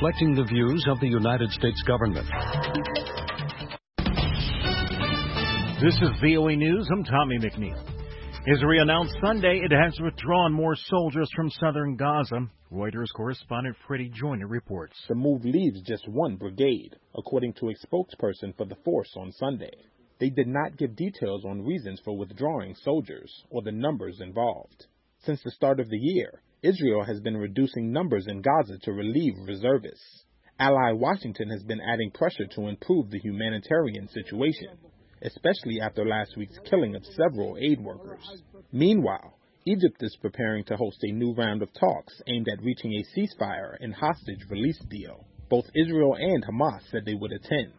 reflecting the views of the United States government. This is VOA News. I'm Tommy McNeil. Israel announced Sunday it has withdrawn more soldiers from southern Gaza. Reuters correspondent Freddie Joyner reports. The move leaves just one brigade, according to a spokesperson for the force on Sunday. They did not give details on reasons for withdrawing soldiers or the numbers involved. Since the start of the year, Israel has been reducing numbers in Gaza to relieve reservists. Ally Washington has been adding pressure to improve the humanitarian situation, especially after last week's killing of several aid workers. Meanwhile, Egypt is preparing to host a new round of talks aimed at reaching a ceasefire and hostage release deal. Both Israel and Hamas said they would attend.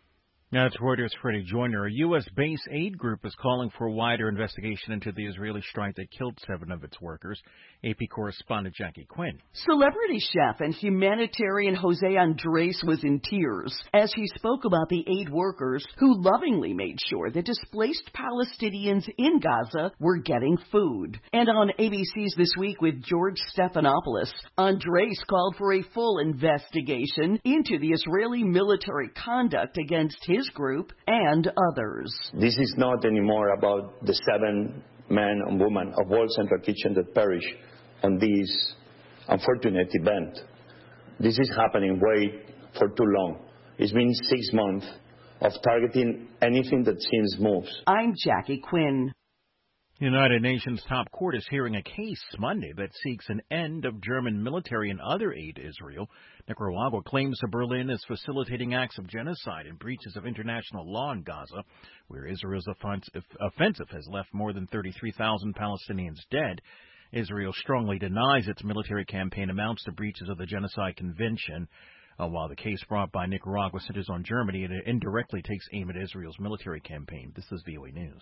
That's Reuters' Freddie Joyner. A U.S.-based aid group is calling for a wider investigation into the Israeli strike that killed 7 of its workers. AP correspondent Jackie Quinn. Celebrity chef and humanitarian Jose Andres was in tears as he spoke about the aid workers who lovingly made sure that displaced Palestinians in Gaza were getting food. And on ABC's This Week with George Stephanopoulos, Andres called for a full investigation into the Israeli military conduct against his group and others. This is not anymore about the 7 men and women of World Central Kitchen that perished on this unfortunate event. This is happening way for too long. It's been 6 months of targeting anything that seems moves. I'm Jackie Quinn. The United Nations top court is hearing a case Monday that seeks an end of German military and other aid to Israel. Nicaragua claims that Berlin is facilitating acts of genocide and breaches of international law in Gaza, where Israel's offensive has left more than 33,000 Palestinians dead. Israel strongly denies its military campaign amounts to breaches of the Genocide Convention. While the case brought by Nicaragua centers on Germany, it indirectly takes aim at Israel's military campaign. This is VOA News.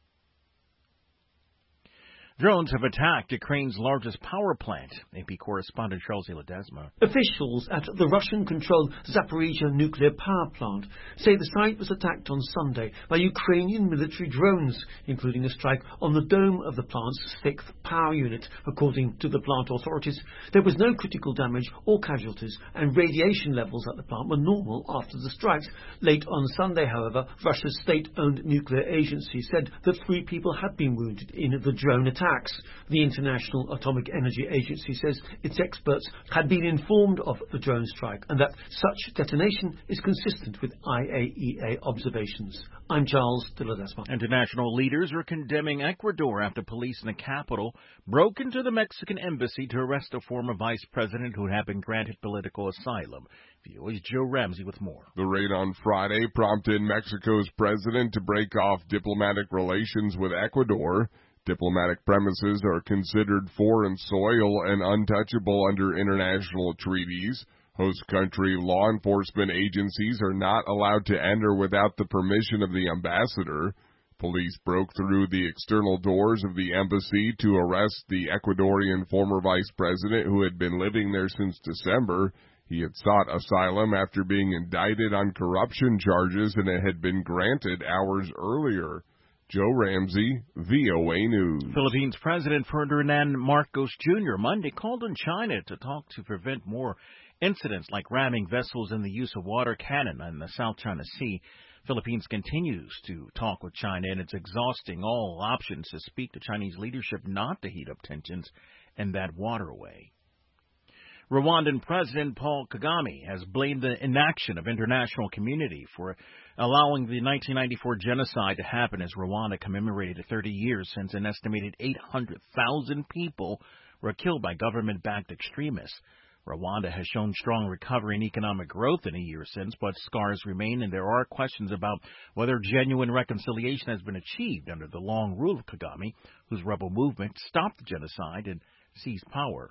Drones have attacked Ukraine's largest power plant. AP correspondent Charles Ledesma. Officials at the Russian-controlled Zaporizhzhia nuclear power plant say the site was attacked on Sunday by Ukrainian military drones, including a strike on the dome of the plant's 6th power unit. According to the plant authorities, there was no critical damage or casualties, and radiation levels at the plant were normal after the strikes. Late on Sunday, however, Russia's state-owned nuclear agency said that 3 people had been wounded in the drone attack. The International Atomic Energy Agency says its experts had been informed of the drone strike and that such detonation is consistent with IAEA observations. I'm Charles de Ledesma. International leaders are condemning Ecuador after police in the capital broke into the Mexican embassy to arrest a former vice president who had been granted political asylum. VOA's Joe Ramsey with more. The raid on Friday prompted Mexico's president to break off diplomatic relations with Ecuador. Diplomatic premises are considered foreign soil and untouchable under international treaties. Host country law enforcement agencies are not allowed to enter without the permission of the ambassador. Police broke through the external doors of the embassy to arrest the Ecuadorian former vice president who had been living there since December. He had sought asylum after being indicted on corruption charges, and it had been granted hours earlier. Joe Ramsey, VOA News. Philippines President Ferdinand Marcos Jr. Monday called on China to talk to prevent more incidents like ramming vessels and the use of water cannon in the South China Sea. Philippines continues to talk with China, and it's exhausting all options to speak to Chinese leadership not to heat up tensions in that waterway. Rwandan President Paul Kagame has blamed the inaction of international community for allowing the 1994 genocide to happen as Rwanda commemorated 30 years since an estimated 800,000 people were killed by government-backed extremists. Rwanda has shown strong recovery and economic growth in a year since, but scars remain, and there are questions about whether genuine reconciliation has been achieved under the long rule of Kagame, whose rebel movement stopped the genocide and seized power.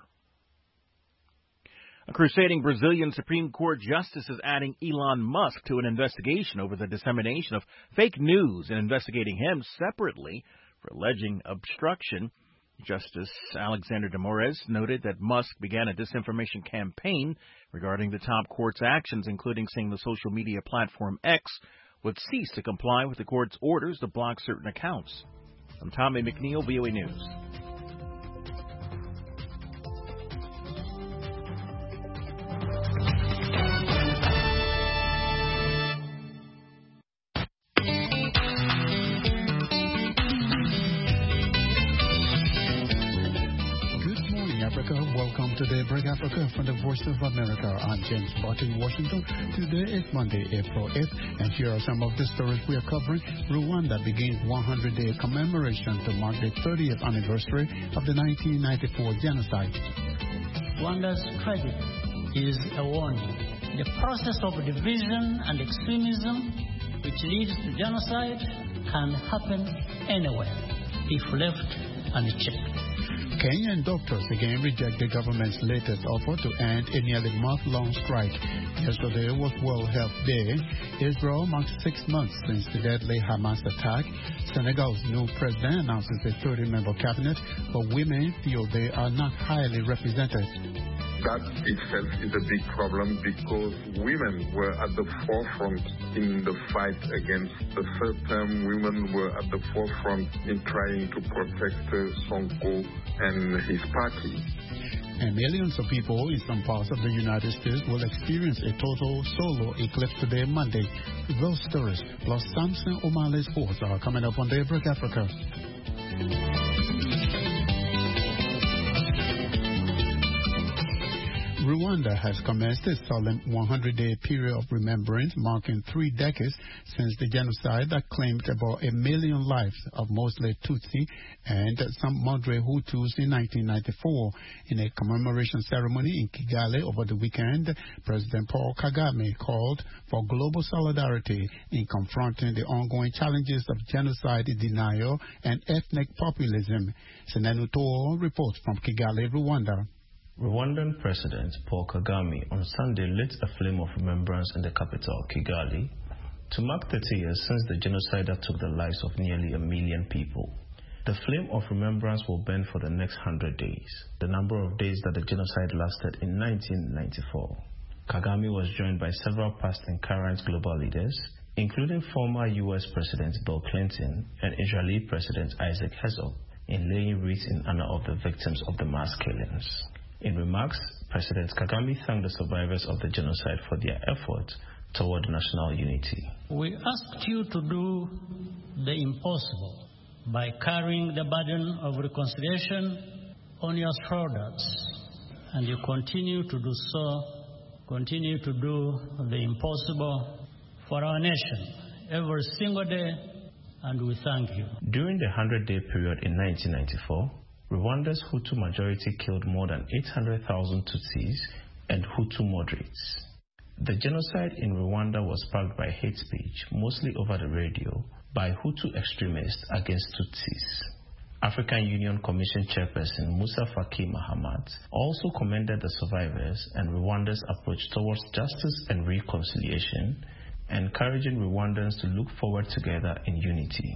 A crusading Brazilian Supreme Court justice is adding Elon Musk to an investigation over the dissemination of fake news and investigating him separately for alleging obstruction. Justice Alexander de Moraes noted that Musk began a disinformation campaign regarding the top court's actions, including saying the social media platform X would cease to comply with the court's orders to block certain accounts. I'm Tommy McNeil, VOA News. to Daybreak Africa from the Voice of America. I'm James Barton, Washington. Today is Monday, April 8th, and here are some of the stories we are covering. Rwanda begins 100-day commemoration to mark the 30th anniversary of the 1994 genocide. Rwanda's tragedy is a warning. The process of division and extremism, which leads to genocide, can happen anywhere if left unchecked. Kenyan doctors again reject the government's latest offer to end a nearly month-long strike. Yesterday was World Health Day. Israel marks 6 months since the deadly Hamas attack. Senegal's new president announces a 30-member cabinet, but women feel they are not highly represented. That itself is a big problem because women were at the forefront in the fight against the third term. Women were at the forefront in trying to protect Sonko and his party. And millions of people in some parts of the United States will experience a total solar eclipse today, Monday. Those stories, plus Samson O'Malley's sports, are coming up on Daybreak Africa. Rwanda has commenced a solemn 100-day period of remembrance, marking 3 decades since the genocide that claimed about 1 million lives of mostly Tutsi and some moderate Hutus in 1994. In a commemoration ceremony in Kigali over the weekend, President Paul Kagame called for global solidarity in confronting the ongoing challenges of genocide denial and ethnic populism. Senenu To'o reports from Kigali, Rwanda. Rwandan President Paul Kagame on Sunday lit a flame of remembrance in the capital, Kigali, to mark 30 years since the genocide that took the lives of nearly 1 million people. The flame of remembrance will burn for the next 100 days, the number of days that the genocide lasted in 1994. Kagame was joined by several past and current global leaders, including former U.S. President Bill Clinton and Israeli President Isaac Herzog, in laying wreaths in honor of the victims of the mass killings. In remarks, President Kagame thanked the survivors of the genocide for their effort toward national unity. We asked you to do the impossible by carrying the burden of reconciliation on your shoulders, and you continue to do so, continue to do the impossible for our nation every single day, and we thank you. During the 100-day period in 1994, Rwanda's Hutu majority killed more than 800,000 Tutsis and Hutu moderates. The genocide in Rwanda was sparked by hate speech, mostly over the radio, by Hutu extremists against Tutsis. African Union Commission Chairperson Musa Faki Mahamat also commended the survivors and Rwanda's approach towards justice and reconciliation, encouraging Rwandans to look forward together in unity.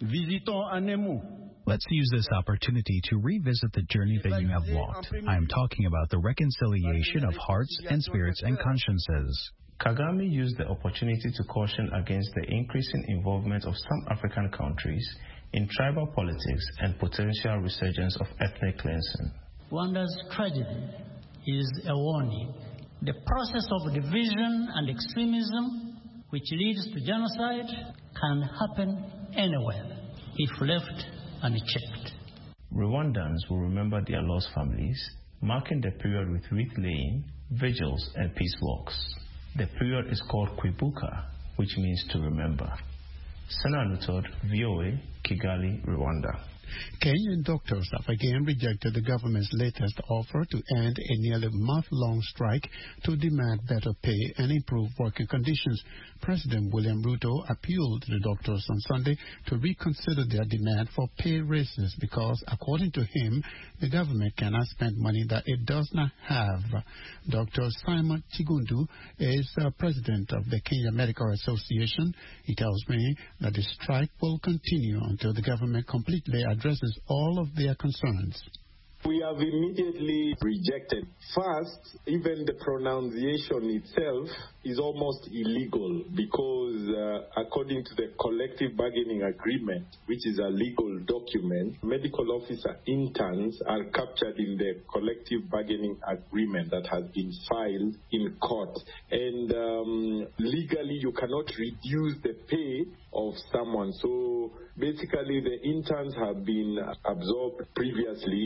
Let's use this opportunity to revisit the journey that you have walked. I am talking about the reconciliation of hearts and spirits and consciences. Kagame used the opportunity to caution against the increasing involvement of some African countries in tribal politics and potential resurgence of ethnic cleansing. Rwanda's tragedy is a warning. The process of division and extremism, which leads to genocide, can happen anywhere if left unchecked. Rwandans will remember their lost families, marking the period with wreath-laying, vigils, and peace walks. The period is called Kwibuka, which means to remember. Sana Lutod, VOA, Kigali, Rwanda. Kenyan doctors have again rejected the government's latest offer to end a nearly month-long strike to demand better pay and improve working conditions. President William Ruto appealed to the doctors on Sunday to reconsider their demand for pay raises because, according to him, the government cannot spend money that it does not have. Dr. Simon Chigundu is president of the Kenya Medical Association. He tells me that the strike will continue until the government completely addresses all of their concerns. We have immediately rejected. First, even the pronunciation itself is almost illegal because according to the collective bargaining agreement, which is a legal document, medical officer interns are captured in the collective bargaining agreement that has been filed in court. And legally, you cannot reduce the pay of someone. So basically, the interns have been absorbed previously in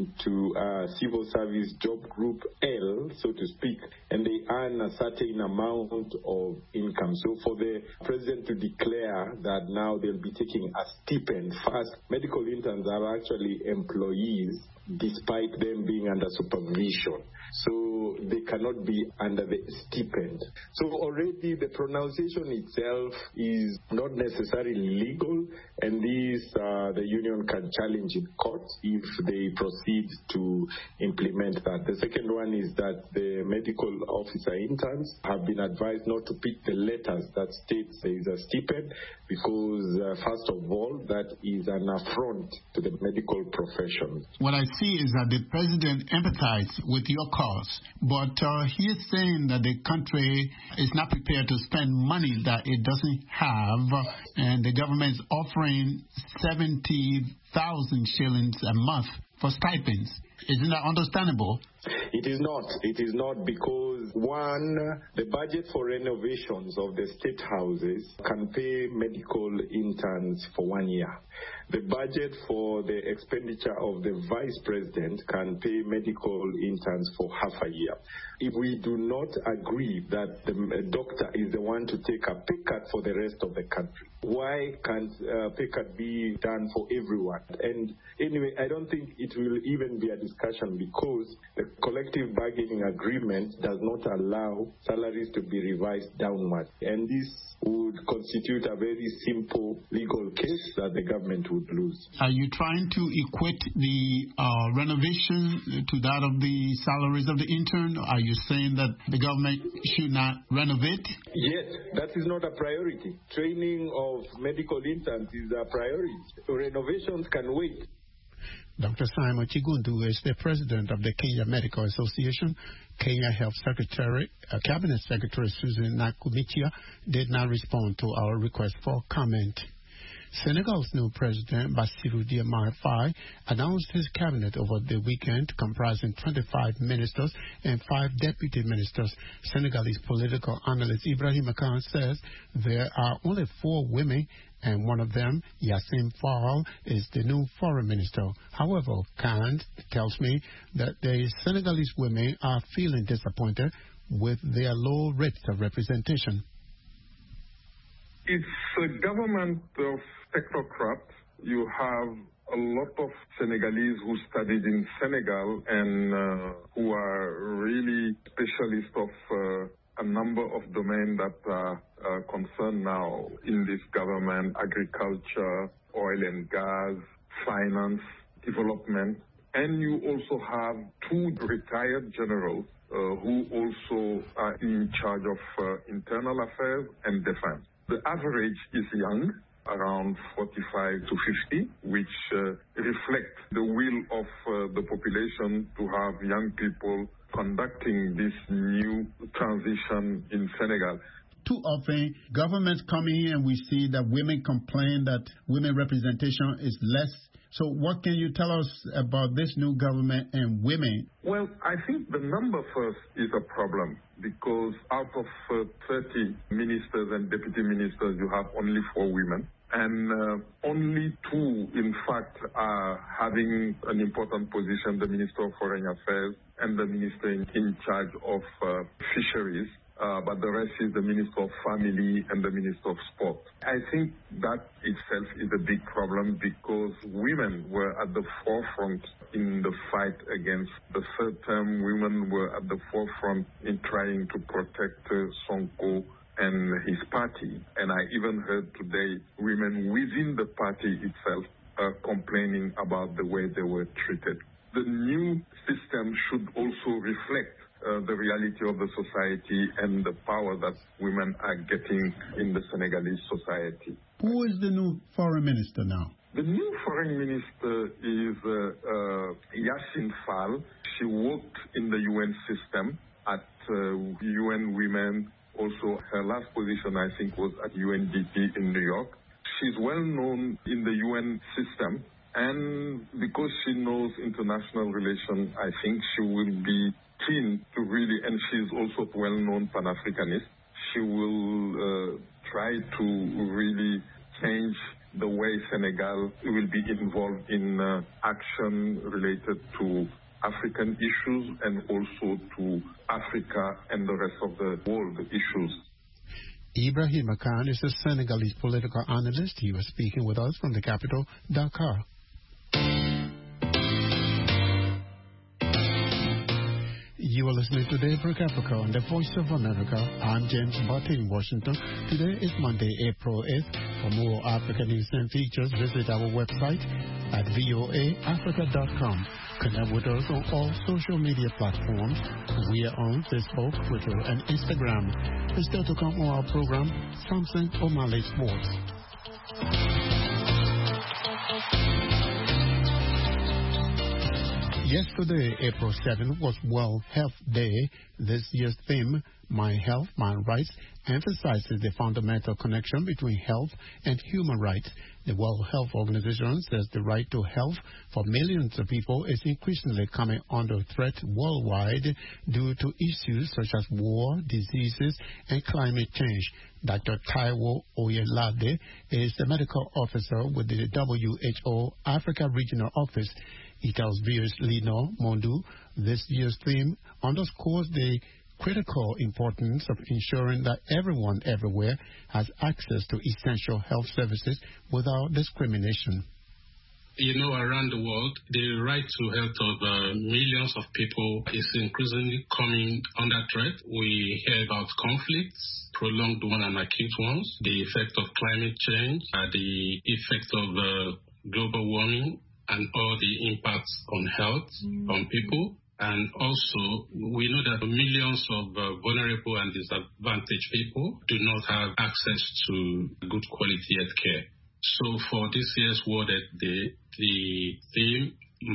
into Civil Service Job Group L, so to speak, and they earn a certain amount of income. So for the president to declare that now they'll be taking a stipend, first, medical interns are actually employees despite them being under supervision. So they cannot be under the stipend. So already the pronunciation itself is not necessarily legal, and this the union can challenge in court if they proceed to implement that. The second one is that the medical officer interns have been advised not to pick the letters that states there is a stipend because, first of all, that is an affront to the medical profession. What I see is that the president empathizes with your cause, but he is saying that the country is not prepared to spend money that it doesn't have, and the government is offering 70,000 shillings a month for stipends. Isn't that understandable? It is not. It is not because, one, the budget for renovations of the state houses can pay medical interns for 1 year. The budget for the expenditure of the vice president can pay medical interns for half a year. If we do not agree that the doctor is the one to take a pay cut for the rest of the country, why can't pay cut be done for everyone? And anyway, I don't think it will even be a discussion because the collective bargaining agreement does not allow salaries to be revised downward. And this would constitute a very simple legal case that the government would lose. Are you trying to equate the renovation to that of the salaries of the intern? Are you saying that the government should not renovate? Yes, that is not a priority. Training of medical interns is a priority. Renovations can wait. Dr. Simon Chigundu is the president of the Kenya Medical Association. Kenya Health Secretary, Cabinet Secretary Susan Nakumichia did not respond to our request for comment. Senegal's new president, Bassirou Diomaye Faye, announced his cabinet over the weekend, comprising 25 ministers and 5 deputy ministers. Senegalese political analyst Ibrahim Khan says there are only 4 women, and one of them, Yassine Fall, is the new foreign minister. However, Khan tells me that the Senegalese women are feeling disappointed with their low rates of representation. It's a government of technocrats. You have a lot of Senegalese who studied in Senegal and who are really specialists of a number of domains that are concerned now in this government: agriculture, oil and gas, finance, development. And you also have 2 retired generals who also are in charge of internal affairs and defense. The average is young, around 45 to 50, which reflects the will of the population to have young people conducting this new transition in Senegal. Too often, governments come in and we see that women complain that women representation is less. So what can you tell us about this new government and women? Well, I think the number first is a problem because out of 30 ministers and deputy ministers, you have only 4 women. And only 2, in fact, are having an important position, the Minister of Foreign Affairs and the Minister in charge of Fisheries. But the rest is the Minister of Family and the Minister of Sport. I think that itself is a big problem because women were at the forefront in the fight against the third term. Women were at the forefront in trying to protect Sonko and his party. And I even heard today women within the party itself complaining about the way they were treated. The new system should also reflect the reality of the society and the power that women are getting in the Senegalese society. Who is the new foreign minister now? The new foreign minister is Yassine Fall. She worked in the UN system at UN Women. Also, her last position, I think, was at UNDP in New York. She's well known in the UN system. And because she knows international relations, I think she will be keen to really, and she's also a well-known Pan-Africanist, she will try to really change the way Senegal will be involved in action related to African issues and also to Africa and the rest of the world issues. Ibrahima Khan is a Senegalese political analyst. He was speaking with us from the capital, Dakar. You are listening to Daybreak Africa on the Voice of America. I'm James Barty in Washington. Today is Monday, April 8th. For more African news and features, visit our website at voaafrica.com. Connect with us on all social media platforms. We are on Facebook, Twitter, and Instagram. And still to come on our program, Samson O'Malley Sports. Yesterday, April 7th, was World Health Day. This year's theme, My Health, My Rights, emphasizes the fundamental connection between health and human rights. The World Health Organization says the right to health for millions of people is increasingly coming under threat worldwide due to issues such as war, diseases, and climate change. Dr. Taiwo Oyelade is the medical officer with the WHO Africa Regional Office. He tells viewers Lino Mondu this year's theme underscores the critical importance of ensuring that everyone everywhere has access to essential health services without discrimination. You know, around the world, the right to health of millions of people is increasingly coming under threat. We hear about conflicts, prolonged ones and acute ones, the effect of climate change, the effect of global warming, and all the impacts on health, on people. And also, we know that millions of vulnerable and disadvantaged people do not have access to good quality health care. So for this year's World Health Day, the theme,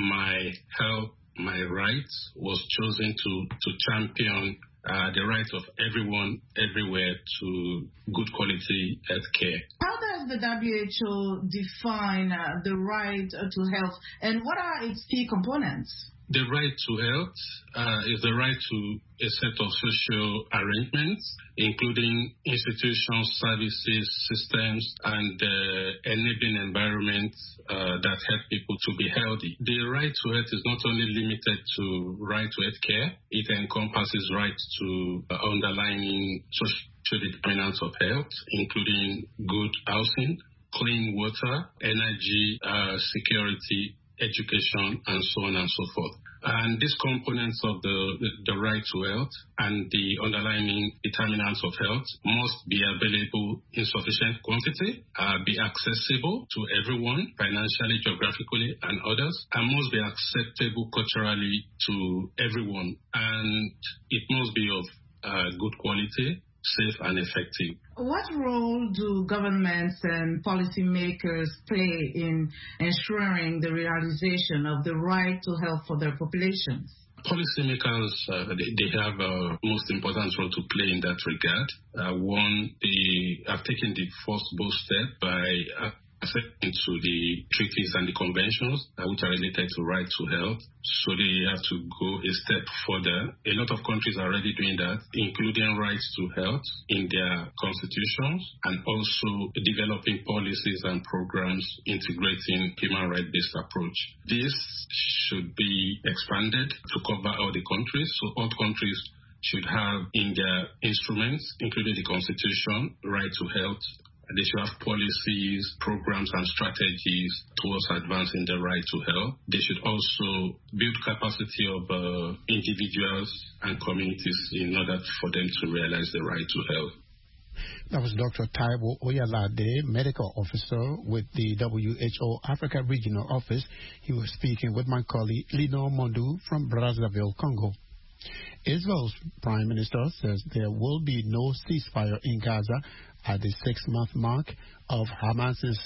My Health, My Rights, was chosen to champion the right of everyone, everywhere to good quality health care. How does the WHO define the right to health, and what are its key components? The right to health is the right to a set of social arrangements, including institutions, services, systems, and enabling environments that help people to be healthy. The right to health is not only limited to right to health care, it encompasses rights to underlying social determinants of health, including good housing, clean water, energy, security, education, and so on and so forth. And these components of the right to health and the underlying determinants of health must be available in sufficient quantity, be accessible to everyone, financially, geographically, and others, and must be acceptable culturally to everyone. And it must be of good quality, safe, and effective. What role do governments and policymakers play in ensuring the realization of the right to health for their populations? Policymakers, they have a most important role to play in that regard. One, they have taken the first bold step by accepting to the treaties and the conventions which are related to right to health. So they have to go a step further. A lot of countries are already doing that, including rights to health in their constitutions, and also developing policies and programs integrating human rights-based approach. This should be expanded to cover all the countries. So all countries should have in their instruments, including the constitution, right to health. They should have policies, programs, and strategies towards advancing the right to health. They should also build capacity of individuals and communities in order for them to realize the right to health. That was Dr. Taiwo Oyelade, medical officer with the WHO Africa Regional Office. He was speaking with my colleague Lino Mondu from Brazzaville, Congo. Israel's prime minister says there will be no ceasefire in Gaza at the 6-month mark of Hamas's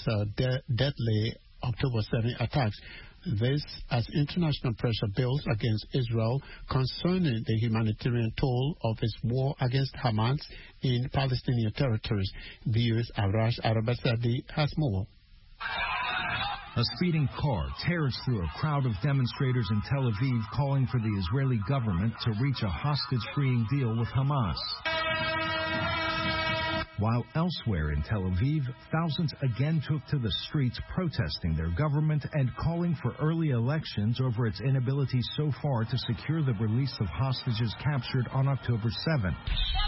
deadly October 7 attacks. This as international pressure builds against Israel concerning the humanitarian toll of its war against Hamas in Palestinian territories. Viewers Arash Arabasadi has more. A speeding car tears through a crowd of demonstrators in Tel Aviv calling for the Israeli government to reach a hostage-freeing deal with Hamas. While elsewhere in Tel Aviv, thousands again took to the streets protesting their government and calling for early elections over its inability so far to secure the release of hostages captured on October 7.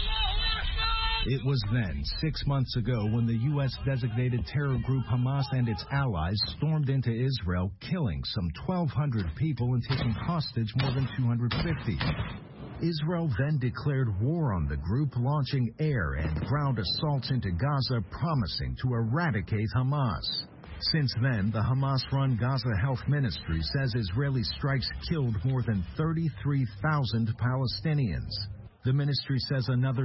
It was then, 6 months ago, when the U.S.-designated terror group Hamas and its allies stormed into Israel, killing some 1,200 people and taking hostage more than 250. Israel then declared war on the group, launching air and ground assaults into Gaza, promising to eradicate Hamas. Since then, the Hamas-run Gaza Health Ministry says Israeli strikes killed more than 33,000 Palestinians. The ministry says another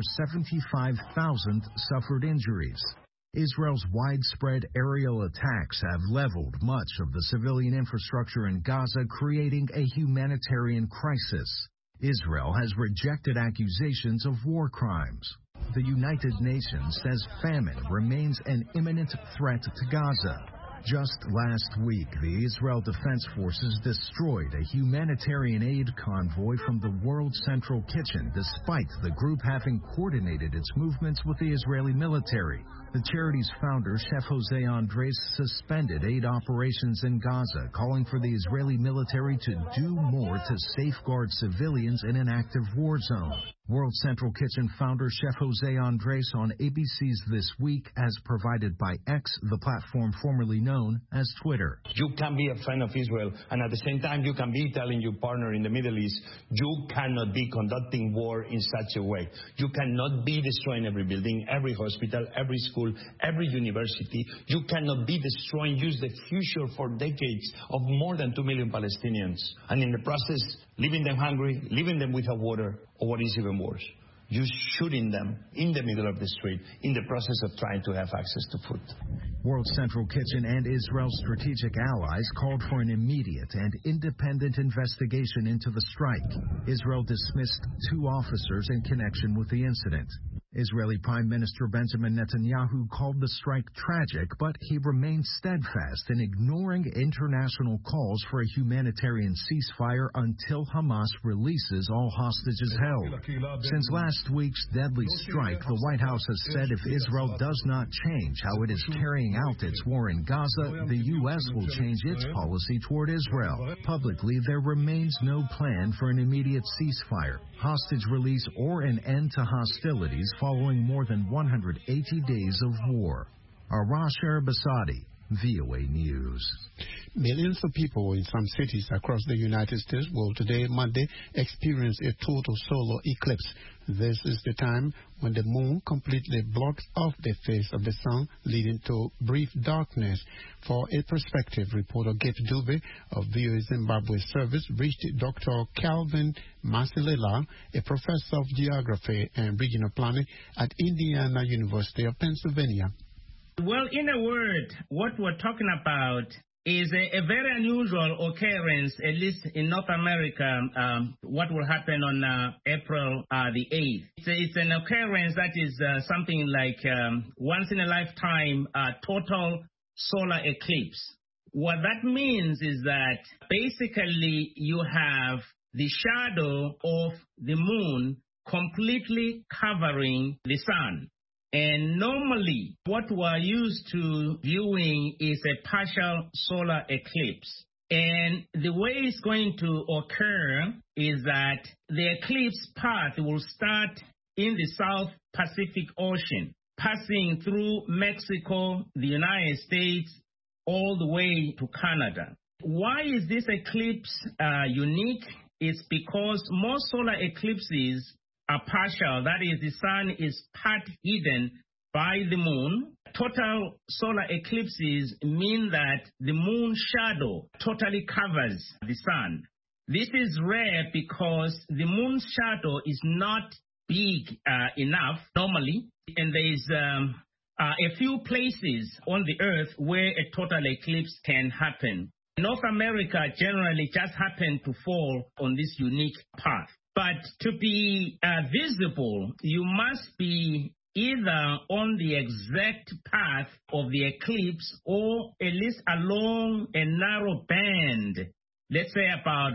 75,000 suffered injuries. Israel's widespread aerial attacks have leveled much of the civilian infrastructure in Gaza, creating a humanitarian crisis. Israel has rejected accusations of war crimes. The United Nations says famine remains an imminent threat to Gaza. Just last week, the Israel Defense Forces destroyed a humanitarian aid convoy from the World Central Kitchen, despite the group having coordinated its movements with the Israeli military. The charity's founder, Chef Jose Andres, suspended aid operations in Gaza, calling for the Israeli military to do more to safeguard civilians in an active war zone. World Central Kitchen founder Chef Jose Andres on ABC's This Week, as provided by X, the platform formerly known as Twitter. You can be a friend of Israel, and at the same time you can be telling your partner in the Middle East, you cannot be conducting war in such a way. You cannot be destroying every building, every hospital, every school, every university. You cannot be destroying just the future for decades of more than 2 million Palestinians, and in the process, leaving them hungry, leaving them without water, or what is even worse, you shooting them in the middle of the street in the process of trying to have access to food. World Central Kitchen and Israel's strategic allies called for an immediate and independent investigation into the strike. Israel dismissed 2 officers in connection with the incident. Israeli Prime Minister Benjamin Netanyahu called the strike tragic, but he remained steadfast in ignoring international calls for a humanitarian ceasefire until Hamas releases all hostages held. Since last week's deadly strike, the White House has said if Israel does not change how it is carrying out its war in Gaza, the U.S. will change its policy toward Israel. Publicly, there remains no plan for an immediate ceasefire, hostage release, or an end to hostilities following more than 180 days of war. Arash Arabasadi, VOA News. Millions of people in some cities across the United States will today, Monday, experience a total solar eclipse. This is the time when the moon completely blocks off the face of the sun, leading to brief darkness. For a perspective, reporter Gabe Dube of VOA Zimbabwe Service reached Dr. Calvin Masilela, a professor of geography and regional planning at Indiana University of Pennsylvania. Well, in a word, what we're talking about is a very unusual occurrence, at least in North America, what will happen on April the 8th. It's an occurrence that is something like once in a lifetime total solar eclipse. What that means is that basically you have the shadow of the moon completely covering the sun. And normally, what we're used to viewing is a partial solar eclipse. And the way it's going to occur is that the eclipse path will start in the South Pacific Ocean, passing through Mexico, the United States, all the way to Canada. Why is this eclipse unique? It's because most solar eclipses are partial. That is, the sun is part hidden by the moon. Total solar eclipses mean that the moon shadow totally covers the sun. This is rare because the moon's shadow is not big enough normally, and there is a few places on the earth where a total eclipse can happen. North America generally just happen to fall on this unique path. But to be visible, you must be either on the exact path of the eclipse or at least along a narrow band, let's say about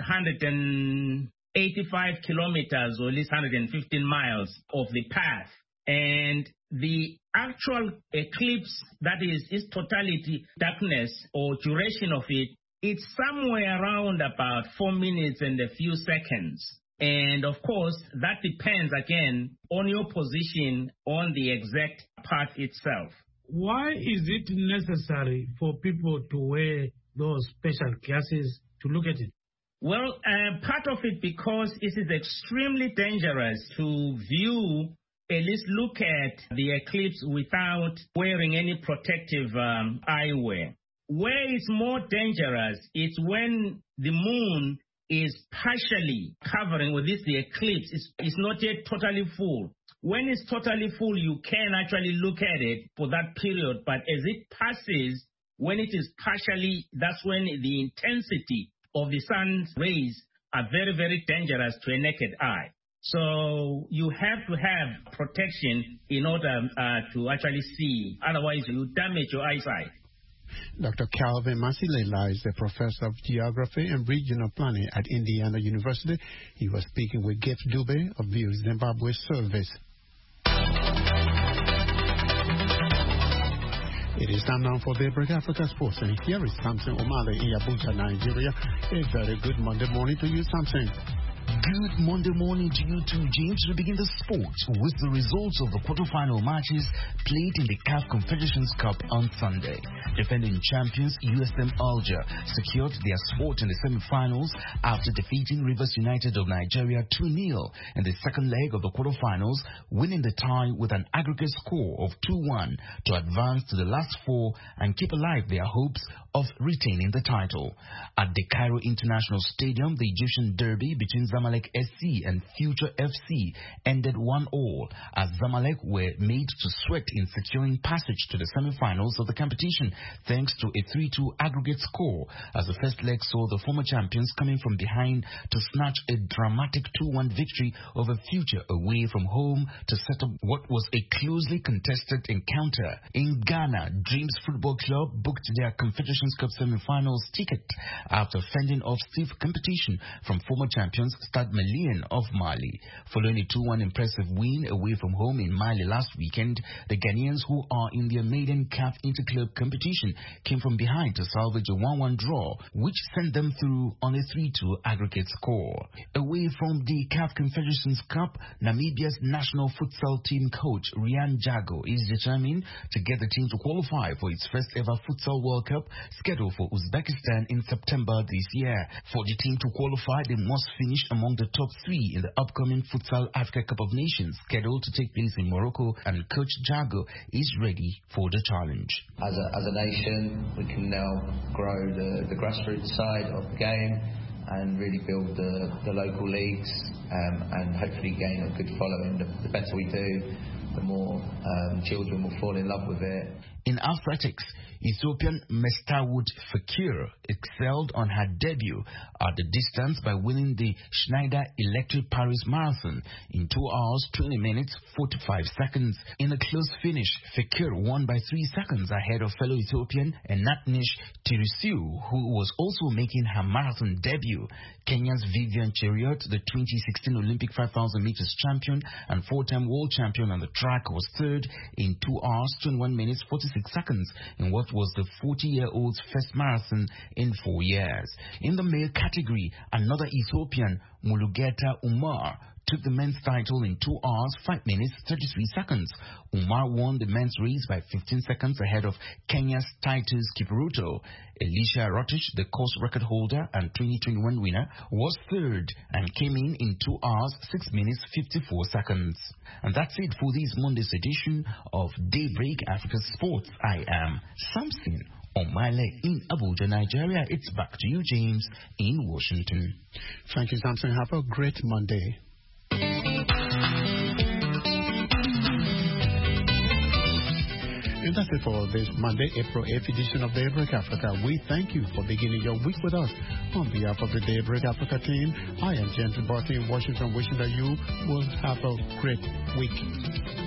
185 kilometers or at least 115 miles of the path. And the actual eclipse, that is its totality, darkness or duration of it, it's somewhere around about 4 minutes and a few seconds. And of course, that depends again on your position on the exact path itself. Why is it necessary for people to wear those special glasses to look at it? Well, part of it because it is extremely dangerous to view, at least look at the eclipse without wearing any protective eyewear. Where it's more dangerous, it's when the moon is partially covering with this, the eclipse is not yet totally full. When it's totally full, you can actually look at it for that period, but as it passes, when it is partially, that's when the intensity of the sun's rays are very, very dangerous to a naked eye. So you have to have protection in order to actually see. Otherwise, you damage your eyesight. Dr. Calvin Massilela is a professor of geography and regional planning at Indiana University. He was speaking with Gates Dube of View Zimbabwe Service. It is time now for Daybreak Africa Sports, and here is Samson Omale in Abuja, Nigeria. A very good Monday morning to you, Samson. Good Monday morning to you too, James. We begin the sports with the results of the quarterfinal matches played in the CAF Confederations Cup on Sunday. Defending champions USM Alger secured their spot in the semi-finals after defeating Rivers United of Nigeria 2-0 in the second leg of the quarterfinals, winning the tie with an aggregate score of 2-1 to advance to the last four and keep alive their hopes of retaining the title. At the Cairo International Stadium, the Egyptian derby between Zamalek SC and Future FC ended 1-1 as Zamalek were made to sweat in securing passage to the semi-finals of the competition thanks to a 3-2 aggregate score, as the first leg saw the former champions coming from behind to snatch a dramatic 2-1 victory over Future away from home to set up what was a closely contested encounter. In Ghana, Dreams Football Club booked their Confederations Cup semi-finals ticket after fending off stiff competition from former champions Stade Malien of Mali. Following a 2-1 impressive win away from home in Mali last weekend, the Ghanaians, who are in their maiden CAF Interclub competition, came from behind to salvage a 1-1 draw, which sent them through on a 3-2 aggregate score. Away from the CAF Confederations Cup, Namibia's national futsal team coach Rian Jago is determined to get the team to qualify for its first ever Futsal World Cup scheduled for Uzbekistan in September this year. For the team to qualify, they must finish among the top 3 in the upcoming Futsal Africa Cup of Nations scheduled to take place in Morocco, and coach Jago is ready for the challenge. As a nation, we can now grow the grassroots side of the game and really build the local leagues and hopefully gain a good following. The better we do, the more children will fall in love with it. In athletics, Ethiopian Mestawood Fakir excelled on her debut at the distance by winning the Schneider Electric Paris Marathon in 2 hours, 20 minutes, 45 seconds. In a close finish, Fakir won by 3 seconds ahead of fellow Ethiopian Enatnish Tirisiu, who was also making her marathon debut. Kenya's Vivian Cheriot, the 2016 Olympic 5,000 meters champion and 4-time world champion on the track, was third in 2 hours, 21 minutes, 46 seconds in what was the 40-year-old's first marathon in 4 years. In the male category, another Ethiopian, Mulugeta Umar, took the men's title in 2 hours, 5 minutes, 33 seconds. Umar won the men's race by 15 seconds ahead of Kenya's Titus Kipruto. Elisha Rotich, the course record holder and 2021 winner, was third and came in 2 hours, 6 minutes, 54 seconds. And that's it for this Monday's edition of Daybreak Africa Sports. I am Samson Omale in Abuja, Nigeria. It's back to you, James, in Washington. Thank you, Samson. Have a great Monday. And that's it for this Monday, April 8th edition of Daybreak Africa. We thank you for beginning your week with us. On behalf of the Daybreak Africa team, I am James Barkley in Washington, wishing that you will have a great week.